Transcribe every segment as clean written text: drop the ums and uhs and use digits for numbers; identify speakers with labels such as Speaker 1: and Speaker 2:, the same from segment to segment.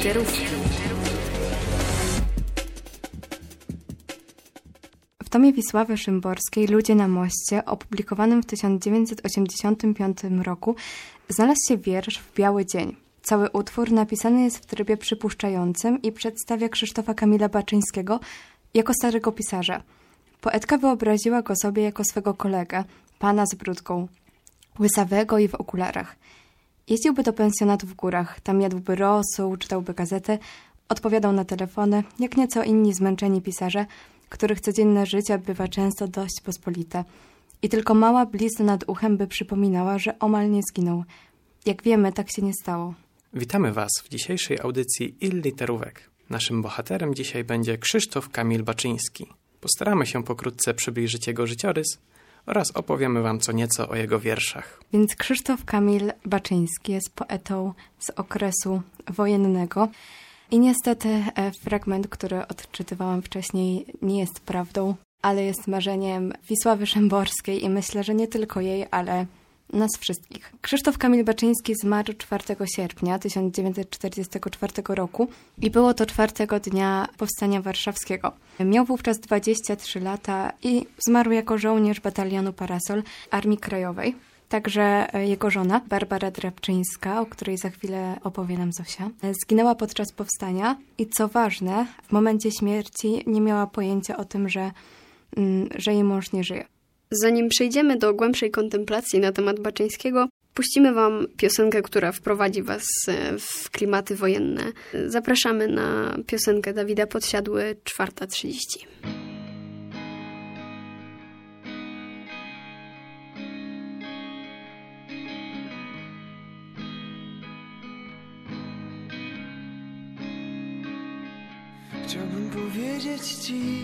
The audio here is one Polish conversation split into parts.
Speaker 1: literówki.
Speaker 2: W tomie Wisławy Szymborskiej Ludzie na moście, opublikowanym w 1985 roku, znalazł się wiersz W biały dzień. Cały utwór napisany jest w trybie przypuszczającym i przedstawia Krzysztofa Kamila Baczyńskiego jako starego pisarza. Poetka wyobraziła go sobie jako swego kolegę, pana z brudką, łysawego i w okularach. Jeździłby do pensjonatu w górach, tam jadłby rosół, czytałby gazetę, odpowiadał na telefony, jak nieco inni zmęczeni pisarze, których codzienne życie bywa często dość pospolite. I tylko mała blizna nad uchem by przypominała, że omal nie zginął. Jak wiemy, tak się nie stało.
Speaker 3: Witamy Was w dzisiejszej audycji literówek. Naszym bohaterem dzisiaj będzie Krzysztof Kamil Baczyński. Postaramy się pokrótce przybliżyć jego życiorys oraz opowiemy Wam co nieco o jego wierszach.
Speaker 2: Więc Krzysztof Kamil Baczyński jest poetą z okresu wojennego. I niestety fragment, który odczytywałam wcześniej, nie jest prawdą, ale jest marzeniem Wisławy Szymborskiej i myślę, że nie tylko jej, ale nas wszystkich. Krzysztof Kamil Baczyński zmarł 4 sierpnia 1944 roku i było to 4 dnia Powstania Warszawskiego. Miał wówczas 23 lata i zmarł jako żołnierz batalionu Parasol Armii Krajowej. Także jego żona, Barbara Drabczyńska, o której za chwilę opowie nam Zosia, zginęła podczas powstania i co ważne, w momencie śmierci nie miała pojęcia o tym, że jej mąż nie żyje.
Speaker 1: Zanim przejdziemy do głębszej kontemplacji na temat Baczyńskiego, puścimy Wam piosenkę, która wprowadzi Was w klimaty wojenne. Zapraszamy na piosenkę Dawida Podsiadły 4:30.
Speaker 4: Chciałbym powiedzieć Ci,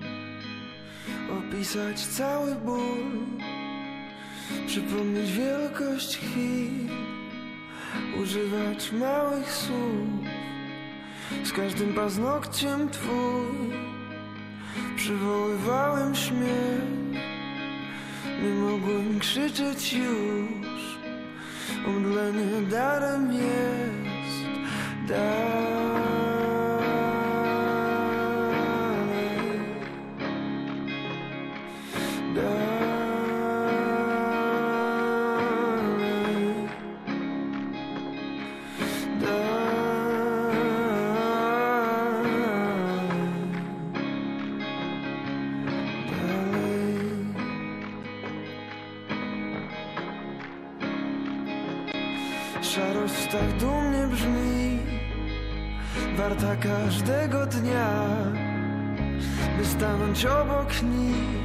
Speaker 4: opisać cały ból, przypomnieć wielkość chwil, używać małych słów. Z każdym paznokciem Twój przywoływałem śmiech. Nie mogłem krzyczeć już, omdlenie darem jest, Szarość tak dumnie brzmi, warta każdego dnia, by stanąć obok nich,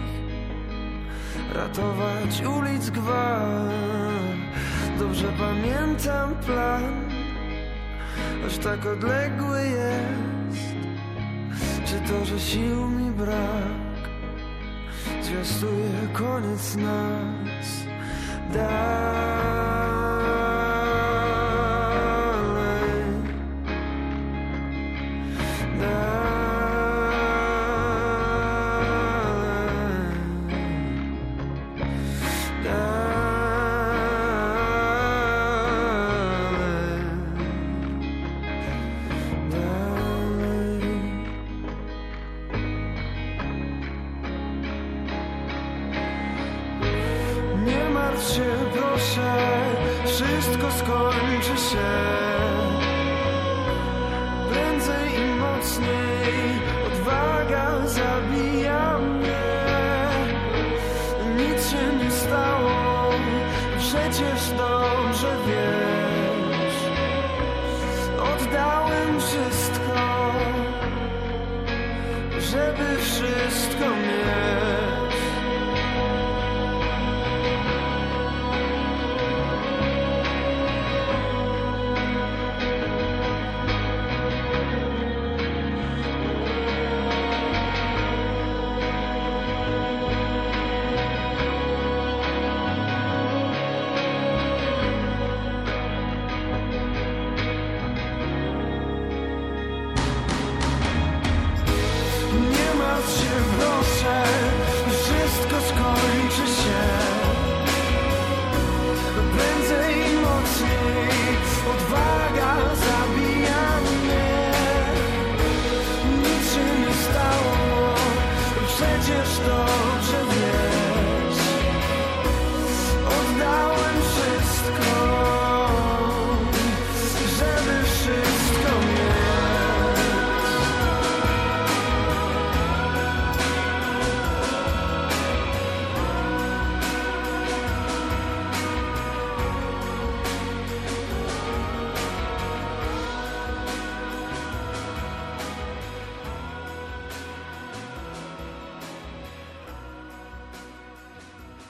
Speaker 4: ratować ulic gwar. Dobrze pamiętam plan, choć tak odległy jest. Czy to, że sił mi brak, zwiastuje koniec nas? Nie martw się, proszę, wszystko skończy się. Prędzej i mocniej odwaga zabija mnie. Nic się nie stało, przecież dobrze wiesz. Oddałem wszystko, żeby wszystko mieć. Prędzej i mocniej odwaga zabija mnie.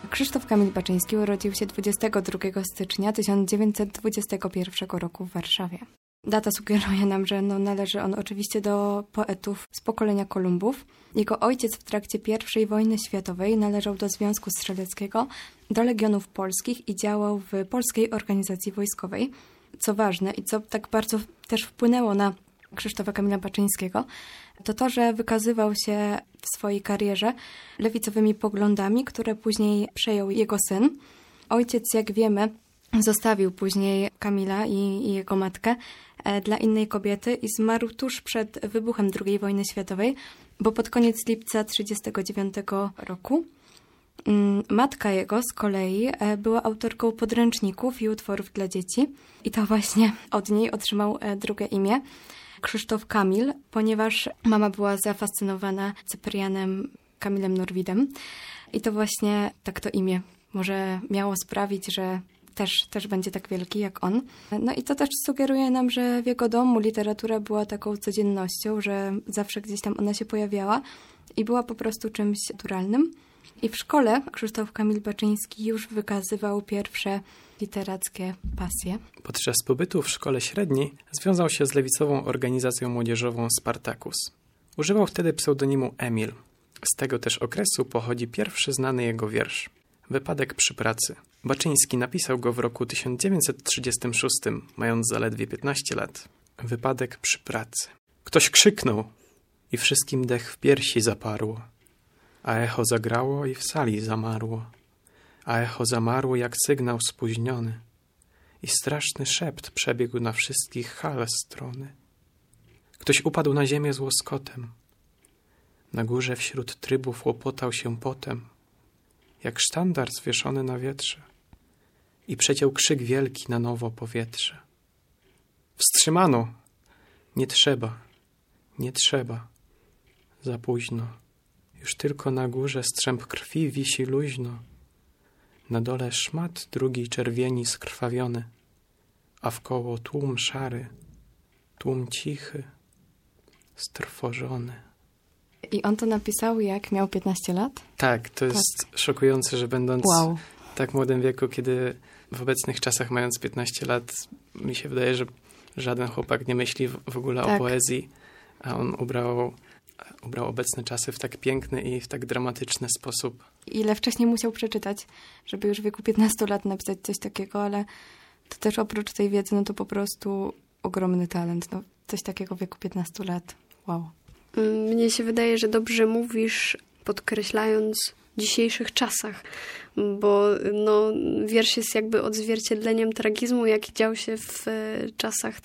Speaker 2: Krzysztof Kamil Baczyński urodził się 22 stycznia 1921 roku w Warszawie. Data sugeruje nam, że należy on oczywiście do poetów z pokolenia Kolumbów. Jego ojciec w trakcie I wojny światowej należał do Związku Strzeleckiego, do Legionów Polskich i działał w Polskiej Organizacji Wojskowej. Co ważne i co tak bardzo też wpłynęło na Krzysztofa Kamila Baczyńskiego, to, że wykazywał się w swojej karierze lewicowymi poglądami, które później przejął jego syn. Ojciec, jak wiemy, zostawił później Kamila i jego matkę dla innej kobiety i zmarł tuż przed wybuchem II wojny światowej, bo pod koniec lipca 1939 roku matka jego z kolei była autorką podręczników i utworów dla dzieci i to właśnie od niej otrzymał drugie imię, Krzysztof Kamil, ponieważ mama była zafascynowana Cyprianem Kamilem Norwidem i to właśnie tak to imię może miało sprawić, że też będzie tak wielki jak on. No i to też sugeruje nam, że w jego domu literatura była taką codziennością, że zawsze gdzieś tam ona się pojawiała i była po prostu czymś naturalnym. I w szkole Krzysztof Kamil Baczyński już wykazywał pierwsze literackie pasje.
Speaker 3: Podczas pobytu w szkole średniej związał się z lewicową organizacją młodzieżową Spartacus. Używał wtedy pseudonimu Emil. Z tego też okresu pochodzi pierwszy znany jego wiersz. Wypadek przy pracy. Baczyński napisał go w roku 1936, mając zaledwie 15 lat. Wypadek przy pracy. Ktoś krzyknął i wszystkim dech w piersi zaparło. A echo zagrało i w sali zamarło. A echo zamarło jak sygnał spóźniony. I straszny szept przebiegł na wszystkich hal strony. Ktoś upadł na ziemię z łoskotem. Na górze wśród trybów łopotał się potem, jak sztandar zwieszony na wietrze. I przeciął krzyk wielki na nowo powietrze. Wstrzymano! Nie trzeba, nie trzeba. Za późno. Już tylko na górze strzęp krwi wisi luźno. Na dole szmat drugiej czerwieni skrwawiony, a wkoło tłum szary, tłum cichy, strwożony.
Speaker 2: I on to napisał, jak miał 15 lat?
Speaker 3: Tak, to jest szokujące, że będąc w tak młodym wieku, kiedy w obecnych czasach, mając 15 lat, mi się wydaje, że żaden chłopak nie myśli w ogóle o poezji, a on ubrał obecne czasy w tak piękny i w tak dramatyczny sposób.
Speaker 2: Ile wcześniej musiał przeczytać, żeby już w wieku 15 lat napisać coś takiego, ale to też oprócz tej wiedzy, to po prostu ogromny talent. Coś takiego w wieku 15 lat. Wow.
Speaker 1: Mnie się wydaje, że dobrze mówisz, podkreślając w dzisiejszych czasach, bo wiersz jest jakby odzwierciedleniem tragizmu, jaki dział się w czasach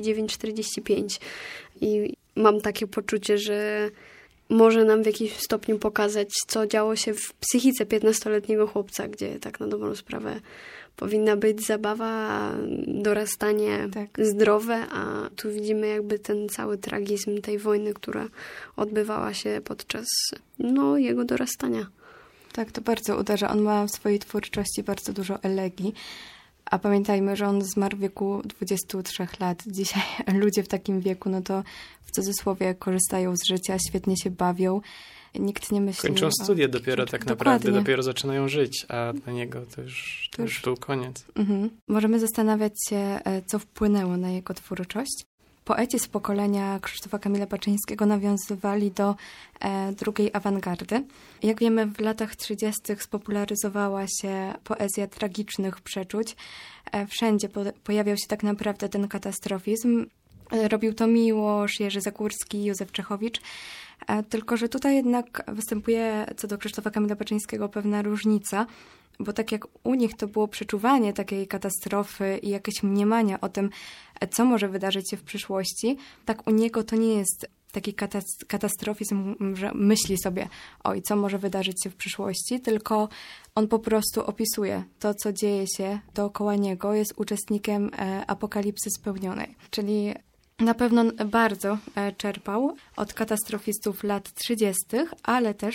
Speaker 1: 39-45. I mam takie poczucie, że może nam w jakimś stopniu pokazać, co działo się w psychice 15-letniego chłopca, gdzie tak na dobrą sprawę powinna być zabawa, dorastanie zdrowe, a tu widzimy jakby ten cały tragizm tej wojny, która odbywała się podczas jego dorastania.
Speaker 2: Tak, to bardzo uderza. On ma w swojej twórczości bardzo dużo elegii, a pamiętajmy, że on zmarł w wieku 23 lat. Dzisiaj ludzie w takim wieku, to w cudzysłowie korzystają z życia, świetnie się bawią. Nikt nie myśli...
Speaker 3: Kończą studia dopiero tak naprawdę, dopiero zaczynają żyć, a dla niego to już był koniec.
Speaker 2: Możemy zastanawiać się, co wpłynęło na jego twórczość. Poeci z pokolenia Krzysztofa Kamila Baczyńskiego nawiązywali do drugiej awangardy. Jak wiemy, w latach 30. spopularyzowała się poezja tragicznych przeczuć. Wszędzie pojawiał się tak naprawdę ten katastrofizm. Robił to Miłosz, Jerzy Zagórski, Józef Czechowicz. Tylko że tutaj jednak występuje co do Krzysztofa Kamila Baczyńskiego pewna różnica, bo tak jak u nich to było przeczuwanie takiej katastrofy i jakieś mniemania o tym, co może wydarzyć się w przyszłości, tak u niego to nie jest taki katastrofizm, że myśli sobie, co może wydarzyć się w przyszłości, tylko on po prostu opisuje to, co dzieje się dookoła niego, jest uczestnikiem apokalipsy spełnionej. Czyli na pewno bardzo czerpał od katastrofistów lat 30., ale też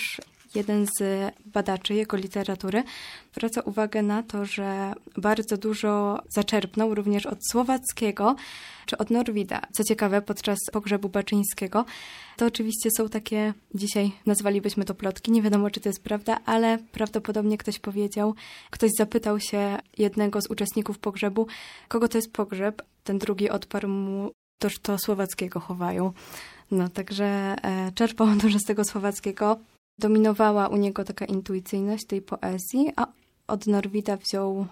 Speaker 2: jeden z badaczy jego literatury zwraca uwagę na to, że bardzo dużo zaczerpnął również od słowackiego czy od Norwida. Co ciekawe, podczas pogrzebu Baczyńskiego to oczywiście są takie, dzisiaj nazwalibyśmy to plotki, nie wiadomo, czy to jest prawda, ale prawdopodobnie ktoś zapytał się jednego z uczestników pogrzebu, kogo to jest pogrzeb. Ten drugi odparł mu, toż to słowackiego chowają. No, także czerpał dużo z tego słowackiego. Dominowała u niego taka intuicyjność tej poezji, a od Norwida wziął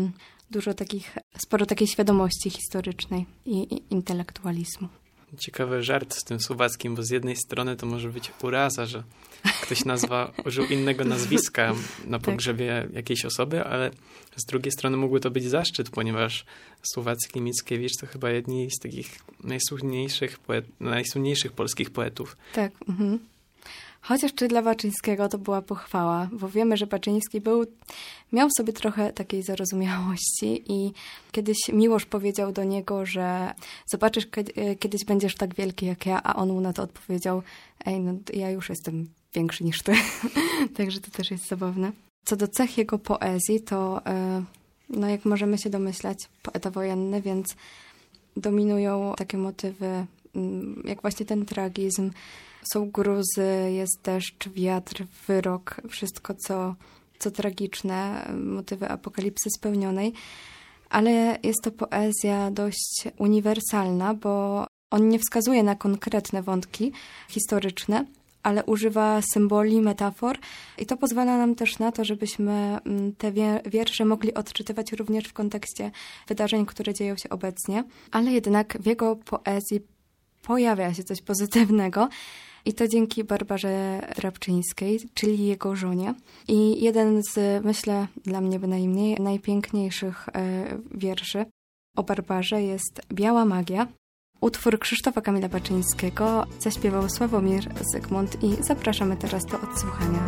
Speaker 2: sporo takiej świadomości historycznej i intelektualizmu.
Speaker 3: Ciekawy żart z tym słowackim, bo z jednej strony to może być uraza, że ktoś użył innego nazwiska na pogrzebie jakiejś osoby, ale z drugiej strony mógłby to być zaszczyt, ponieważ Słowacki i Mickiewicz to chyba jedni z takich najsłynniejszych polskich poetów.
Speaker 2: Tak. Mhm. Chociaż czy dla Baczyńskiego to była pochwała, bo wiemy, że Baczyński miał w sobie trochę takiej zarozumiałości i kiedyś Miłosz powiedział do niego, że zobaczysz, kiedyś będziesz tak wielki jak ja, a on mu na to odpowiedział, ja już jestem większy niż ty. Także to też jest zabawne. Co do cech jego poezji, to jak możemy się domyślać, poeta wojenny, więc dominują takie motywy, jak właśnie ten tragizm. Są gruzy, jest deszcz, wiatr, wyrok, wszystko co tragiczne, motywy apokalipsy spełnionej. Ale jest to poezja dość uniwersalna, bo on nie wskazuje na konkretne wątki historyczne, ale używa symboli, metafor i to pozwala nam też na to, żebyśmy te wiersze mogli odczytywać również w kontekście wydarzeń, które dzieją się obecnie. Ale jednak w jego poezji pojawia się coś pozytywnego i to dzięki Barbarze Drabczyńskiej, czyli jego żonie. I jeden z, myślę, dla mnie bynajmniej najpiękniejszych wierszy o Barbarze jest Biała magia. Utwór Krzysztofa Kamila Baczyńskiego zaśpiewał Sławomir Zygmunt i zapraszamy teraz do odsłuchania.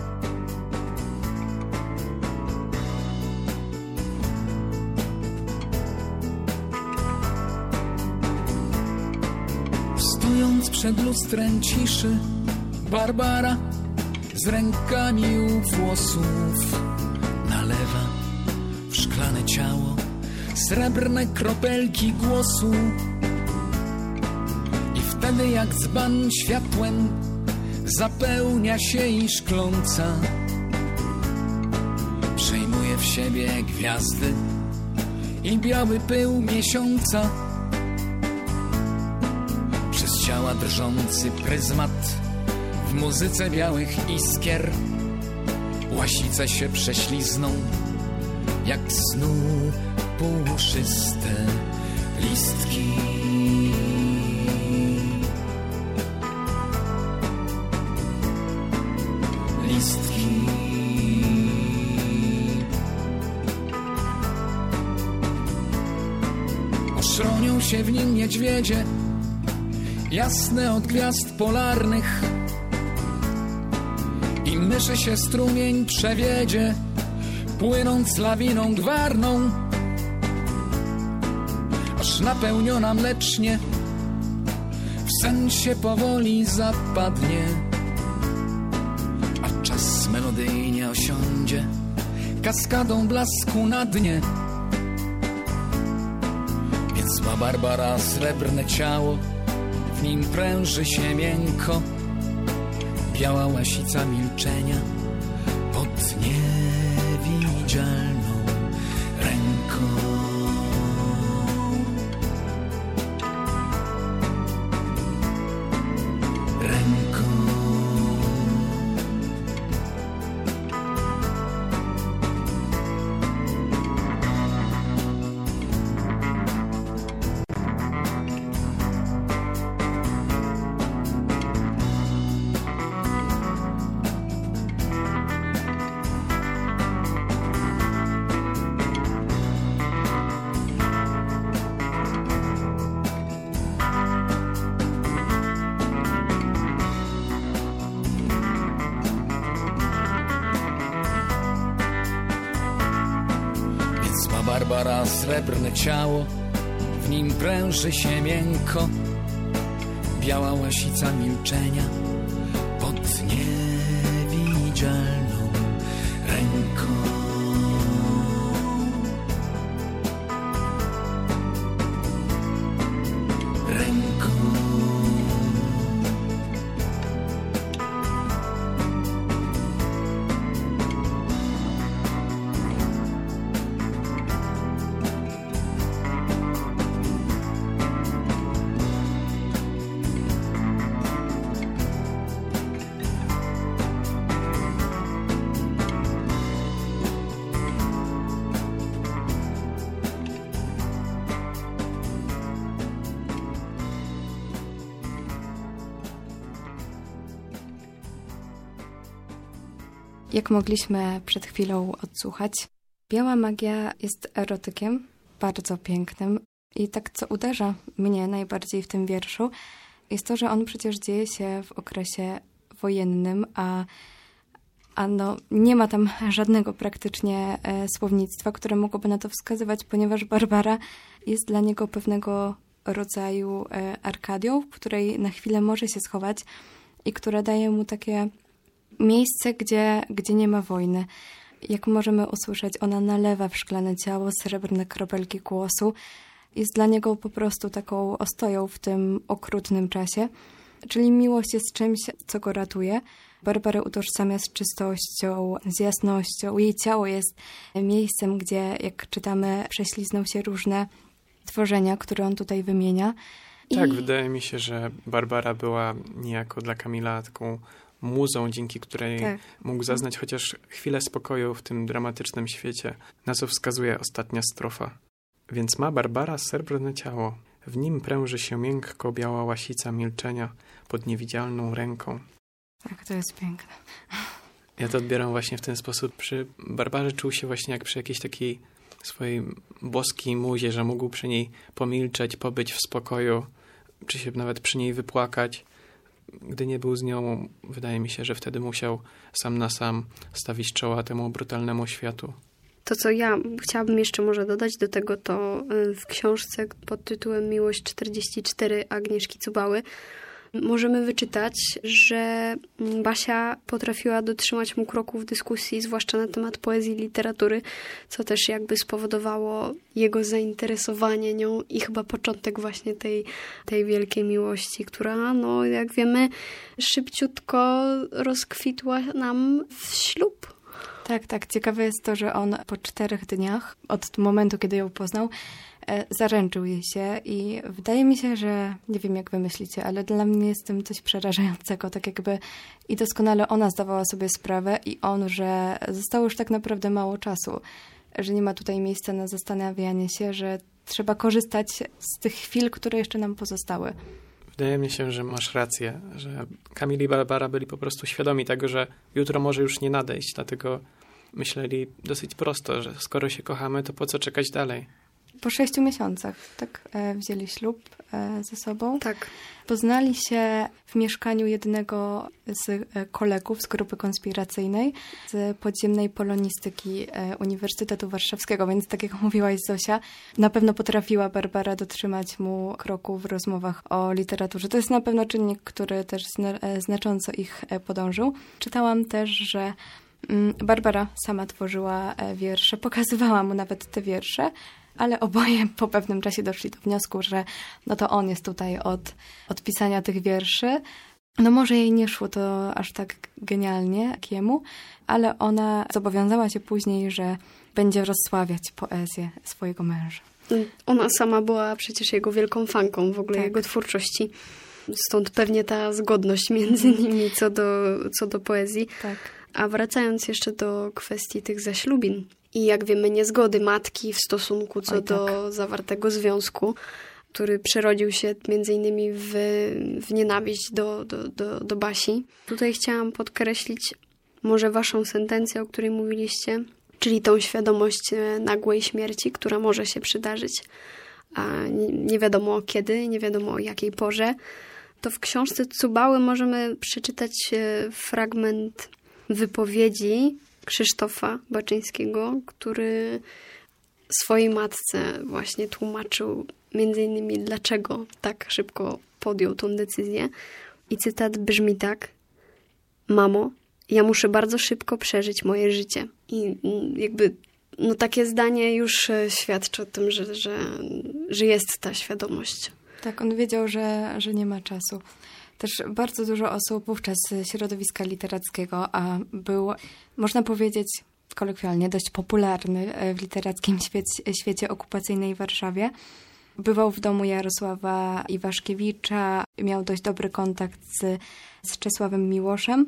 Speaker 5: Stojąc przed lustrem ciszy, Barbara z rękami u włosów nalewa w szklane ciało srebrne kropelki głosu. I wtedy jak dzban światłem zapełnia się i szkląca przejmuje w siebie gwiazdy i biały pył miesiąca. Przez ciała drżący pryzmat w muzyce białych iskier łasice się prześlizną jak snu puszyste listki. Oszronią się w nim niedźwiedzie, jasne od gwiazd polarnych, i myszy się strumień przewiedzie, płynąc lawiną gwarną, aż napełniona mlecznie w sen się powoli zapadnie, a czas melodyjnie osiądzie kaskadą blasku na dnie. Więc ma Barbara srebrne ciało, w nim pręży się miękko biała łasica milczenia pod niewidzialną ręką. Barbara srebrne ciało, w nim pręży się miękko biała łasica milczenia pod niewidzialną niewidzialną ręką.
Speaker 2: Jak mogliśmy przed chwilą odsłuchać, Biała magia jest erotykiem bardzo pięknym i tak, co uderza mnie najbardziej w tym wierszu, jest to, że on przecież dzieje się w okresie wojennym, a no, nie ma tam żadnego praktycznie słownictwa, które mogłoby na to wskazywać, ponieważ Barbara jest dla niego pewnego rodzaju arkadią, w której na chwilę może się schować i która daje mu takie miejsce, gdzie nie ma wojny. Jak możemy usłyszeć, ona nalewa w szklane ciało srebrne kropelki głosu. Jest dla niego po prostu taką ostoją w tym okrutnym czasie. Czyli miłość jest czymś, co go ratuje. Barbarę utożsamia z czystością, z jasnością. Jej ciało jest miejscem, gdzie, jak czytamy, prześlizną się różne tworzenia, które on tutaj wymienia.
Speaker 3: Tak, wydaje mi się, że Barbara była niejako dla Kamila taką muzą, dzięki której mógł zaznać chociaż chwilę spokoju w tym dramatycznym świecie, na co wskazuje ostatnia strofa. Więc ma Barbara srebrne ciało, w nim pręży się miękko biała łasica milczenia pod niewidzialną ręką.
Speaker 2: Tak, to jest piękne.
Speaker 3: Ja to odbieram właśnie w ten sposób. Przy Barbarze czuł się właśnie jak przy jakiejś takiej swojej boskiej muzie, że mógł przy niej pomilczeć, pobyć w spokoju, czy się nawet przy niej wypłakać. Gdy nie był z nią, wydaje mi się, że wtedy musiał sam na sam stawić czoła temu brutalnemu światu.
Speaker 1: To, co ja chciałabym jeszcze może dodać do tego, to w książce pod tytułem Miłość 44 Agnieszki Cubały możemy wyczytać, że Basia potrafiła dotrzymać mu kroku w dyskusji, zwłaszcza na temat poezji i literatury, co też jakby spowodowało jego zainteresowanie nią i chyba początek właśnie tej wielkiej miłości, która, no jak wiemy, szybciutko rozkwitła nam w ślub.
Speaker 2: Tak. Ciekawe jest to, że on po 4 dniach od momentu, kiedy ją poznał, zaręczył jej się i wydaje mi się, że nie wiem, jak wy myślicie, ale dla mnie jest tym coś przerażającego, tak jakby i doskonale ona zdawała sobie sprawę i on, że zostało już tak naprawdę mało czasu, że nie ma tutaj miejsca na zastanawianie się, że trzeba korzystać z tych chwil, które jeszcze nam pozostały.
Speaker 3: Wydaje mi się, że masz rację, że Kamil i Barbara byli po prostu świadomi tego, że jutro może już nie nadejść, dlatego myśleli dosyć prosto, że skoro się kochamy, to po co czekać dalej?
Speaker 2: Po 6 miesiącach, tak, wzięli ślub ze sobą.
Speaker 1: Tak.
Speaker 2: Poznali się w mieszkaniu jednego z kolegów z grupy konspiracyjnej z podziemnej polonistyki Uniwersytetu Warszawskiego, więc tak jak mówiłaś, Zosia, na pewno potrafiła Barbara dotrzymać mu kroku w rozmowach o literaturze. To jest na pewno czynnik, który też znacząco ich podążył. Czytałam też, że Barbara sama tworzyła wiersze, pokazywała mu nawet te wiersze, ale oboje po pewnym czasie doszli do wniosku, że no to on jest tutaj od pisania tych wierszy. No może jej nie szło to aż tak genialnie jak jemu, ale ona zobowiązała się później, że będzie rozsławiać poezję swojego męża.
Speaker 1: Ona sama była przecież jego wielką fanką w ogóle jego twórczości. Stąd pewnie ta zgodność między nimi co do poezji.
Speaker 2: Tak.
Speaker 1: A wracając jeszcze do kwestii tych zaślubin i jak wiemy niezgody matki w stosunku co do zawartego związku, który przerodził się między innymi w nienawiść do Basi. Tutaj chciałam podkreślić może waszą sentencję, o której mówiliście, czyli tą świadomość nagłej śmierci, która może się przydarzyć, a nie wiadomo kiedy, nie wiadomo o jakiej porze. To w książce Cubały możemy przeczytać fragment wypowiedzi Krzysztofa Baczyńskiego, który swojej matce właśnie tłumaczył między innymi dlaczego tak szybko podjął tą decyzję. I cytat brzmi tak: Mamo, Ja muszę bardzo szybko przeżyć moje życie. I jakby takie zdanie już świadczy o tym, że jest ta świadomość.
Speaker 2: Tak, on wiedział, że nie ma czasu. Też bardzo dużo osób wówczas z środowiska literackiego, a był, można powiedzieć kolokwialnie, dość popularny w literackim świecie okupacyjnej w Warszawie. Bywał w domu Jarosława Iwaszkiewicza, miał dość dobry kontakt z Czesławem Miłoszem.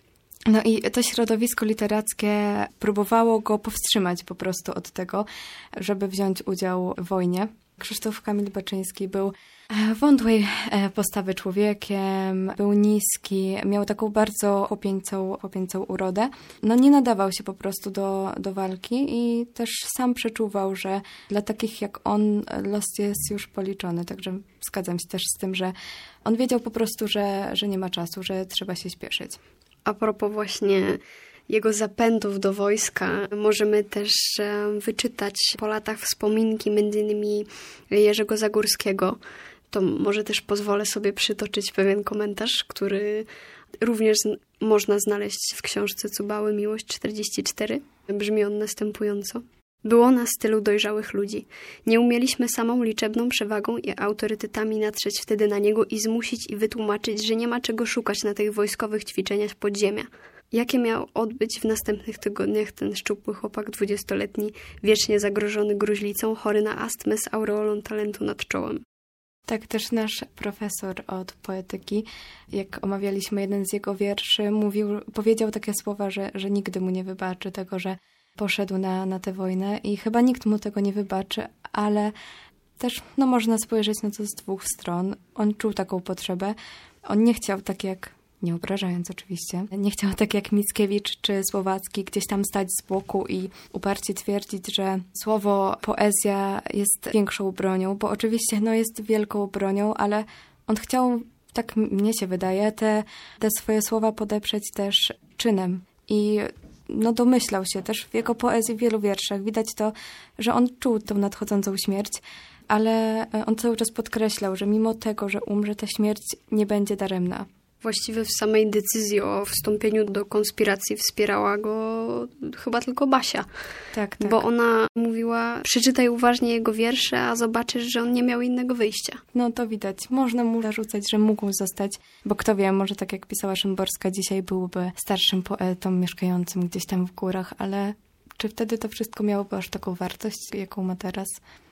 Speaker 2: No i to środowisko literackie próbowało go powstrzymać po prostu od tego, żeby wziąć udział w wojnie. Krzysztof Kamil Baczyński był wątłej postawy człowiekiem, był niski, miał taką bardzo chłopięcą urodę. No nie nadawał się po prostu do walki i też sam przeczuwał, że dla takich jak on los jest już policzony. Także zgadzam się też z tym, że on wiedział po prostu, że nie ma czasu, że trzeba się spieszyć.
Speaker 1: A propos właśnie jego zapędów do wojska, możemy też wyczytać po latach wspominki m.in. Jerzego Zagórskiego. To może też pozwolę sobie przytoczyć pewien komentarz, który również można znaleźć w książce Cubały Miłość 44. Brzmi on następująco. Było nas tylu dojrzałych ludzi. Nie umieliśmy samą liczebną przewagą i autorytetami natrzeć wtedy na niego i zmusić i wytłumaczyć, że nie ma czego szukać na tych wojskowych ćwiczeniach podziemia. Jakie miał odbyć w następnych tygodniach ten szczupły chłopak 20-letni, wiecznie zagrożony gruźlicą, chory na astmę z aureolą talentu nad czołem?
Speaker 2: Tak, też nasz profesor od poetyki, jak omawialiśmy jeden z jego wierszy, powiedział takie słowa, że nigdy mu nie wybaczy tego, że poszedł na tę wojnę i chyba nikt mu tego nie wybaczy, ale też można spojrzeć na to z dwóch stron. On czuł taką potrzebę. On nie chciał tak jak, nie obrażając oczywiście, nie chciał tak jak Mickiewicz czy Słowacki gdzieś tam stać z boku i uparcie twierdzić, że słowo, poezja jest większą bronią, bo oczywiście jest wielką bronią, ale on chciał, tak mnie się wydaje, te swoje słowa podeprzeć też czynem i domyślał się też w jego poezji, w wielu wierszach. Widać to, że on czuł tą nadchodzącą śmierć, ale on cały czas podkreślał, że mimo tego, że umrze, ta śmierć nie będzie daremna.
Speaker 1: Właściwie w samej decyzji o wstąpieniu do konspiracji wspierała go chyba tylko Basia.
Speaker 2: Tak.
Speaker 1: Bo ona mówiła, przeczytaj uważnie jego wiersze, a zobaczysz, że on nie miał innego wyjścia.
Speaker 2: No to widać. Można mu zarzucać, że mógł zostać, bo kto wie, może tak jak pisała Szymborska, dzisiaj byłby starszym poetą mieszkającym gdzieś tam w górach, ale czy wtedy to wszystko miałoby aż taką wartość, jaką ma teraz?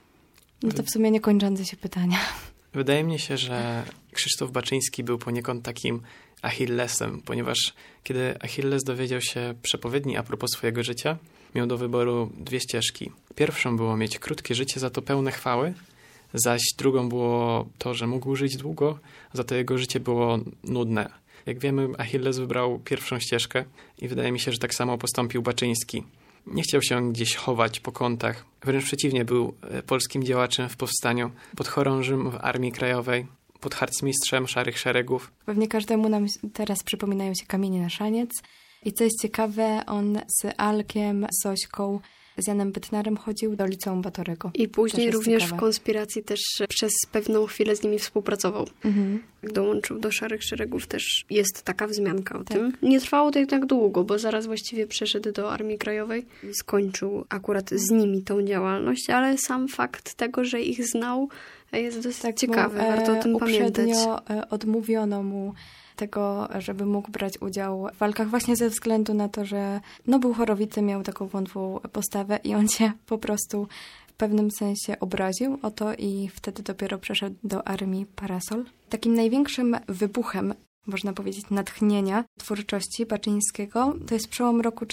Speaker 2: No to w sumie niekończące się pytania.
Speaker 3: Wydaje mi się, że Krzysztof Baczyński był poniekąd takim Achillesem, ponieważ kiedy Achilles dowiedział się przepowiedni a propos swojego życia, miał do wyboru dwie ścieżki. Pierwszą było mieć krótkie życie, za to pełne chwały, zaś drugą było to, że mógł żyć długo, za to jego życie było nudne. Jak wiemy, Achilles wybrał pierwszą ścieżkę i wydaje mi się, że tak samo postąpił Baczyński. Nie chciał się gdzieś chować po kątach. Wręcz przeciwnie, był polskim działaczem w powstaniu, podchorążym w Armii Krajowej, podharcmistrzem Szarych Szeregów.
Speaker 2: Pewnie każdemu nam teraz przypominają się Kamienie na szaniec. I co jest ciekawe, on z Alkiem, z Zośką, z Janem Bytnarem chodził do Liceum Batorego.
Speaker 1: I później również
Speaker 2: ciekawe.
Speaker 1: W konspiracji też przez pewną chwilę z nimi współpracował. Jak dołączył do Szarych Szeregów, też jest taka wzmianka o tym. Nie trwało to tak długo, bo zaraz właściwie przeszedł do Armii Krajowej i skończył akurat z nimi tą działalność, ale sam fakt tego, że ich znał, jest dosyć ciekawy. Warto o tym pamiętać.
Speaker 2: Uprzednio odmówiono mu tego, żeby mógł brać udział w walkach właśnie ze względu na to, że był chorowity, miał taką wątłą postawę i on się po prostu w pewnym sensie obraził o to i wtedy dopiero przeszedł do Armii Parasol. Takim największym wybuchem, można powiedzieć, natchnienia twórczości Baczyńskiego to jest przełom roku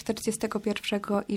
Speaker 2: 41 i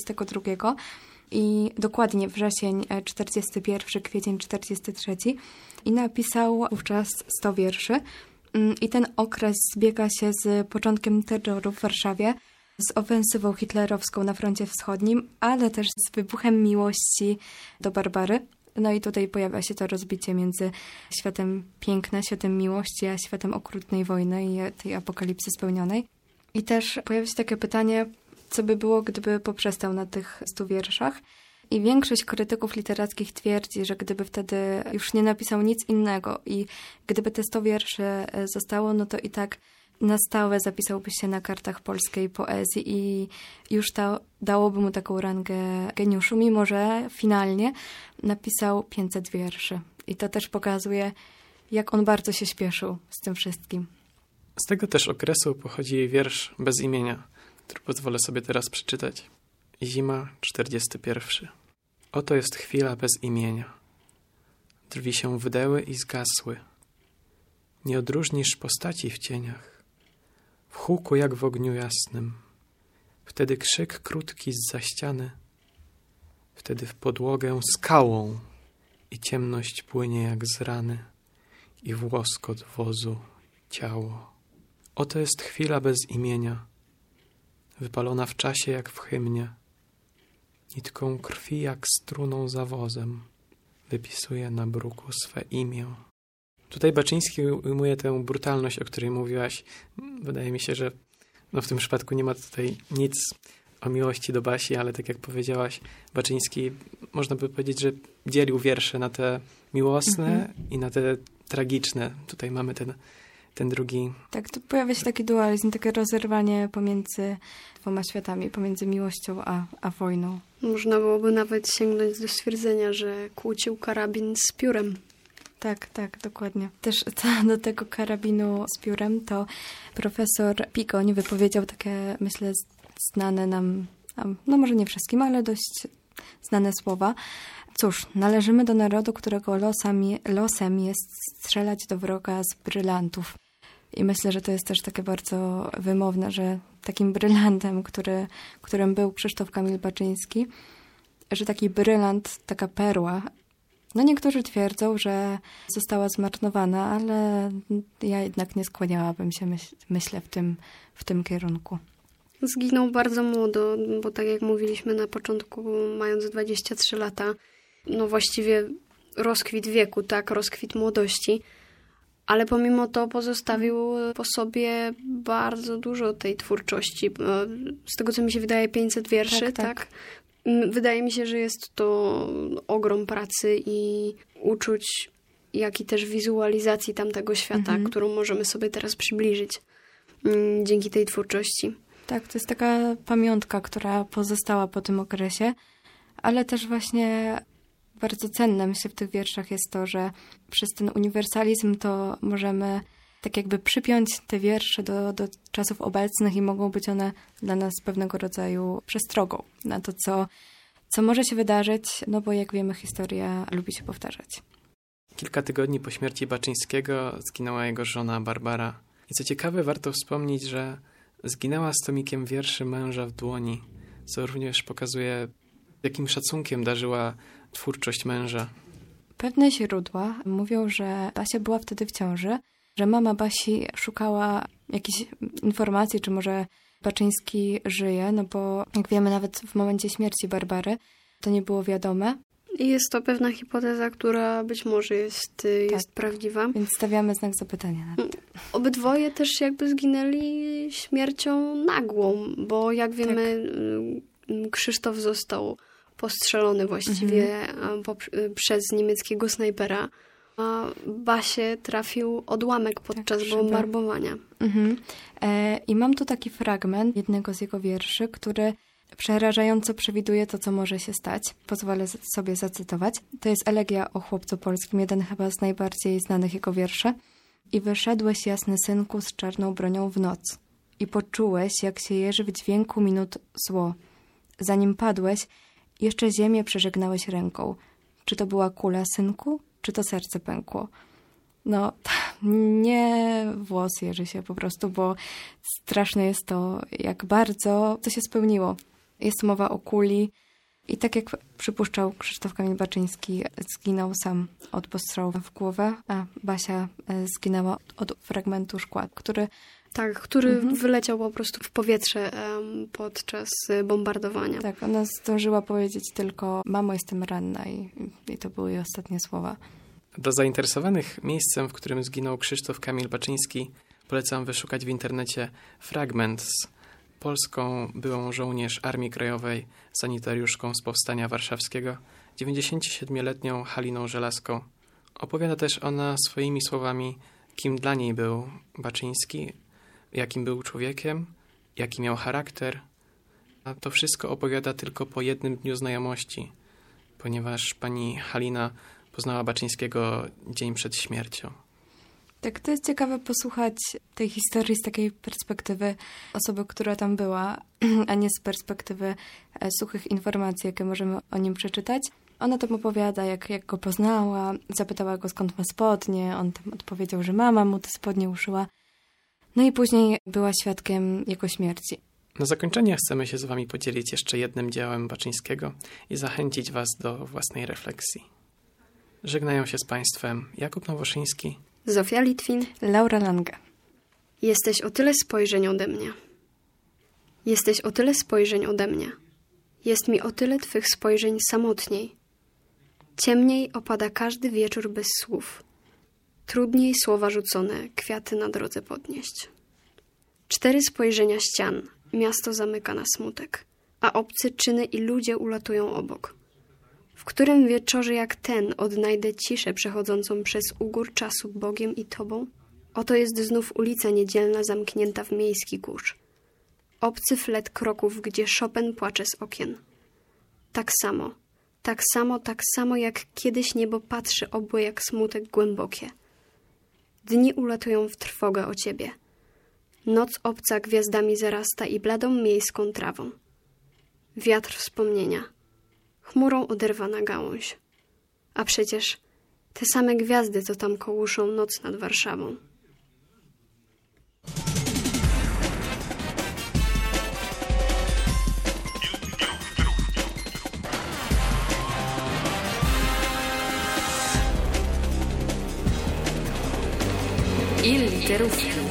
Speaker 2: 42 i dokładnie wrzesień 41, kwiecień 43 i napisał wówczas 100 wierszy. I ten okres zbiega się z początkiem terroru w Warszawie, z ofensywą hitlerowską na froncie wschodnim, ale też z wybuchem miłości do Barbary. No i tutaj pojawia się to rozbicie między światem piękna, światem miłości, a światem okrutnej wojny i tej apokalipsy spełnionej. I też pojawia się takie pytanie, co by było, gdyby poprzestał na tych 100 wierszach. I większość krytyków literackich twierdzi, że gdyby wtedy już nie napisał nic innego i gdyby te 100 wierszy zostało, no to i tak na stałe zapisałby się na kartach polskiej poezji i już to dałoby mu taką rangę geniuszu, mimo że finalnie napisał 500 wierszy. I to też pokazuje, jak on bardzo się śpieszył z tym wszystkim.
Speaker 3: Z tego też okresu pochodzi wiersz bez imienia, który pozwolę sobie teraz przeczytać. Zima 41. Oto jest chwila bez imienia. Drwi się wydęły i zgasły. Nie odróżnisz postaci w cieniach. W huku jak w ogniu jasnym. Wtedy krzyk krótki zza ściany. Wtedy w podłogę skałą i ciemność płynie jak z rany i w łoskot wozu ciało. Oto jest chwila bez imienia, wypalona w czasie jak w hymnie. Nitką krwi jak struną zawozem wypisuje na bruku swe imię. Tutaj Baczyński ujmuje tę brutalność, o której mówiłaś. Wydaje mi się, że w tym przypadku nie ma tutaj nic o miłości do Basi, ale tak jak powiedziałaś, Baczyński, można by powiedzieć, że dzielił wiersze na te miłosne i na te tragiczne. Tutaj mamy ten drugi...
Speaker 2: Tak, tu pojawia się taki dualizm, takie rozerwanie pomiędzy dwoma światami, pomiędzy miłością a wojną.
Speaker 1: Można byłoby nawet sięgnąć do stwierdzenia, że kłócił karabin z piórem.
Speaker 2: Tak, dokładnie. Też do tego karabinu z piórem to profesor Pigoń wypowiedział takie, myślę, znane nam, no może nie wszystkim, ale dość znane słowa. Cóż, należymy do narodu, którego losem jest strzelać do wroga z brylantów. I myślę, że to jest też takie bardzo wymowne, że takim brylantem, którym był Krzysztof Kamil Baczyński, że taki brylant, taka perła, no niektórzy twierdzą, że została zmarnowana, ale ja jednak nie skłaniałabym się, myślę, w tym kierunku.
Speaker 1: Zginął bardzo młodo, bo tak jak mówiliśmy na początku, mając 23 lata, no właściwie rozkwit wieku, tak, rozkwit młodości, ale pomimo to pozostawił po sobie bardzo dużo tej twórczości. Z tego, co mi się wydaje, 500 wierszy, tak? Wydaje mi się, że jest to ogrom pracy i uczuć, jak i też wizualizacji tamtego świata, którą możemy sobie teraz przybliżyć dzięki tej twórczości.
Speaker 2: Tak, to jest taka pamiątka, która pozostała po tym okresie, ale też właśnie bardzo cenne, myślę, w tych wierszach jest to, że przez ten uniwersalizm to możemy tak jakby przypiąć te wiersze do czasów obecnych i mogą być one dla nas pewnego rodzaju przestrogą na to, co może się wydarzyć, no bo jak wiemy, historia lubi się powtarzać.
Speaker 3: Kilka tygodni po śmierci Baczyńskiego zginęła jego żona Barbara. I co ciekawe, warto wspomnieć, że zginęła z tomikiem wierszy męża w dłoni, co również pokazuje, jakim szacunkiem darzyła twórczość męża.
Speaker 2: Pewne źródła mówią, że Basia była wtedy w ciąży, że mama Basi szukała jakichś informacji, czy może Baczyński żyje, no bo jak wiemy, nawet w momencie śmierci Barbary to nie było wiadome.
Speaker 1: I jest to pewna hipoteza, która być może jest prawdziwa.
Speaker 2: Więc stawiamy znak zapytania na to.
Speaker 1: Obydwoje też jakby zginęli śmiercią nagłą, bo jak wiemy, Krzysztof został postrzelony właściwie przez niemieckiego snajpera, a Basię trafił odłamek podczas bombardowania.
Speaker 2: I mam tu taki fragment jednego z jego wierszy, który przerażająco przewiduje to, co może się stać. Pozwolę sobie zacytować. To jest elegia o chłopcu polskim, jeden chyba z najbardziej znanych jego wierszy. I wyszedłeś, jasny synku, z czarną bronią w noc. I poczułeś, jak się jeży w dźwięku minut zło. Zanim padłeś, jeszcze ziemię przeżegnałeś ręką. Czy to była kula, synku? Czy to serce pękło? No, nie włos jeży się po prostu, bo straszne jest to, jak bardzo to się spełniło. Jest mowa o kuli i tak jak przypuszczał Krzysztof Kamil Baczyński, zginął sam od postrzału w głowę, a Basia zginęła od fragmentu szkła, który
Speaker 1: wyleciał po prostu w powietrze podczas bombardowania.
Speaker 2: Tak, ona zdążyła powiedzieć tylko: mamo, jestem ranna i to były jej ostatnie słowa.
Speaker 3: Dla zainteresowanych miejscem, w którym zginął Krzysztof Kamil Baczyński, polecam wyszukać w internecie fragment z polską byłą żołnierz Armii Krajowej, sanitariuszką z Powstania Warszawskiego, 97-letnią Haliną Żelazką. Opowiada też ona swoimi słowami, kim dla niej był Baczyński, jakim był człowiekiem, jaki miał charakter. A to wszystko opowiada tylko po jednym dniu znajomości, ponieważ pani Halina poznała Baczyńskiego dzień przed śmiercią.
Speaker 2: Tak, to jest ciekawe posłuchać tej historii z takiej perspektywy osoby, która tam była, a nie z perspektywy suchych informacji, jakie możemy o nim przeczytać. Ona tam opowiada, jak go poznała, zapytała go, skąd ma spodnie, on tam odpowiedział, że mama mu te spodnie uszyła. No i później była świadkiem jego śmierci.
Speaker 3: Na zakończenie chcemy się z wami podzielić jeszcze jednym dziełem Baczyńskiego i zachęcić was do własnej refleksji. Żegnają się z państwem Jakub Nowoszyński,
Speaker 1: Zofia Litwin,
Speaker 2: Laura Lange.
Speaker 1: Jesteś o tyle spojrzeń ode mnie. Jesteś o tyle spojrzeń ode mnie. Jest mi o tyle twych spojrzeń samotniej. Ciemniej opada każdy wieczór bez słów. Trudniej słowa rzucone, kwiaty na drodze podnieść. 4 spojrzenia ścian, miasto zamyka na smutek, a obcy czyny i ludzie ulatują obok. W którym wieczorze jak ten odnajdę ciszę przechodzącą przez ugór czasu Bogiem i Tobą? Oto jest znów ulica niedzielna zamknięta w miejski kurz. Obcy flet kroków, gdzie Chopin płacze z okien. Tak samo jak kiedyś niebo patrzy obłe jak smutek głębokie. Dni ulatują w trwogę o Ciebie. Noc obca gwiazdami zarasta i bladą miejską trawą. Wiatr wspomnienia. Chmurą oderwana gałąź. A przecież te same gwiazdy, co tam kołuszą noc nad Warszawą.
Speaker 6: I literówki.